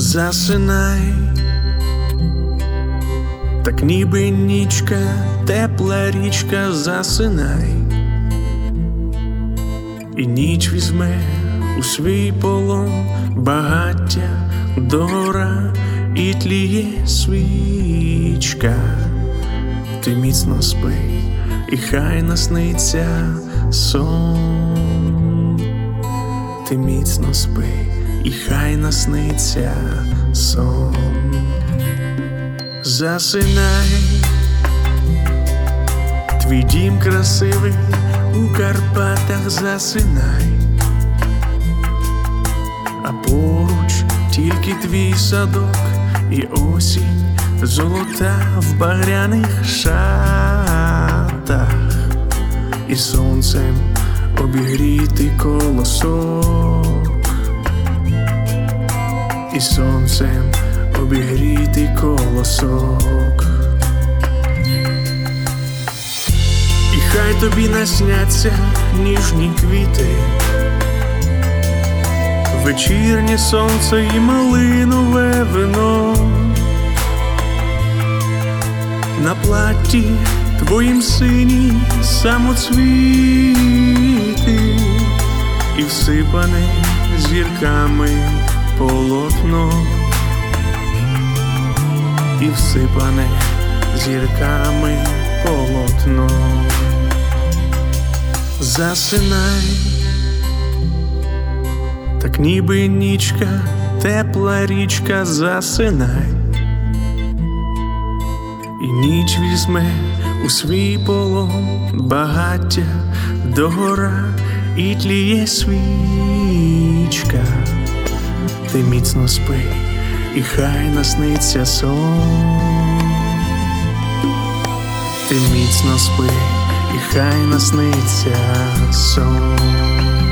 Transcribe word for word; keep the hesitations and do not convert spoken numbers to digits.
Засинай, так ніби нічка, тепла річка, засинай, і ніч візьме у свій полон багаття, догора і тліє свічка. Ти міцно спи, і хай насниться сон. Ти міцно спи, і хай насниться сон. Засинай, твій дім красивий у Карпатах, засинай, а поруч тільки твій садок і осінь золота в багряних шатах, і сонцем обігрітий колосок, і сонцем обігрітий колосок. І хай тобі насняться ніжні квіти, вечірнє сонце і малинове вино. На платті твоїм сині самоцвіти, і всипане зірками полотно, і всипане зірками полотно. Засинай, так ніби нічка, тепла річка, засинай, і ніч візьме у свій полон багаття, догора і тліє свічка. Ти міцно спи, і хай насниться сон. Ти міцно спи, і хай насниться сон.